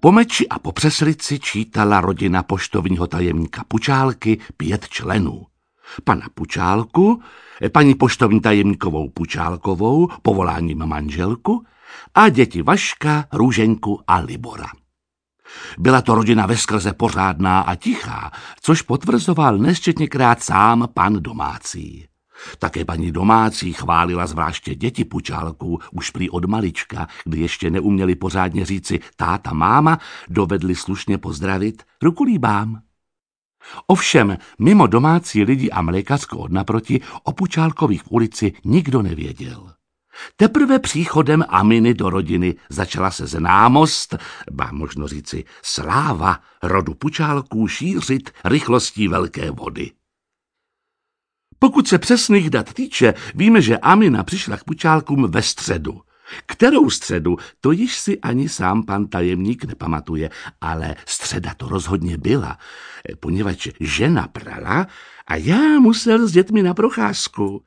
Po meči a po přeslici čítala rodina poštovního tajemníka Pučálky 5 členů. Pana Pučálku, paní poštovní tajemníkovou Pučálkovou, povoláním manželku, a děti Vaška, Růženku a Libora. Byla to rodina veskrze pořádná a tichá, což potvrzoval nesčetněkrát sám pan domácí. Také paní domácí chválila zvláště děti Pučálků, už prý od malička, kdy ještě neuměli pořádně říci táta, máma, dovedli slušně pozdravit ruku líbám. Ovšem, mimo domácí lidi a mlékařku od naproti o Pučálkových v ulici nikdo nevěděl. Teprve příchodem Aminy do rodiny začala se známost, ba možno říci sláva rodu Pučálků šířit rychlostí velké vody. Pokud se přesných dat týče, víme, že Amina přišla k Pučálkům ve středu. Kterou středu, to již si ani sám pan tajemník nepamatuje, ale středa to rozhodně byla, poněvadž žena prala a já musel s dětmi na procházku.